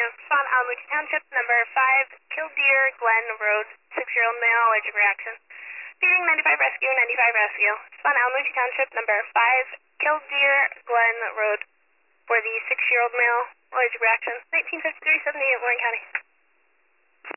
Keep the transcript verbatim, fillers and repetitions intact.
Spawn, Alamuti Township, number five, Killdeer Glen Road, six-year-old male, allergic reaction. Feeding ninety-five Rescue, ninety-five Rescue. Spawn, Alamuti Township, number five, Killdeer Glen Road, for the six-year-old male, allergic reaction. nineteen fifty-three seventy-eight, Warren County.